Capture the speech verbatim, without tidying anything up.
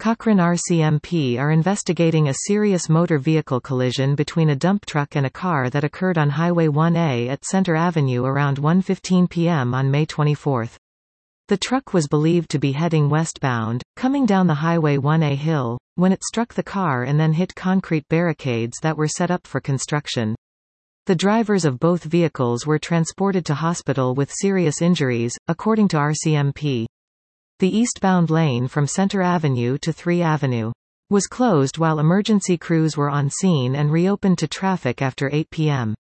Cochrane R C M P are investigating a serious motor vehicle collision between a dump truck and a car that occurred on Highway one A at Center Avenue around one fifteen p m on May twenty-fourth. The truck was believed to be heading westbound, coming down the Highway one A hill, when it struck the car and then hit concrete barricades that were set up for construction. The drivers of both vehicles were transported to hospital with serious injuries, according to R C M P. The eastbound lane from Center Avenue to three Avenue was closed while emergency crews were on scene and reopened to traffic after eight p m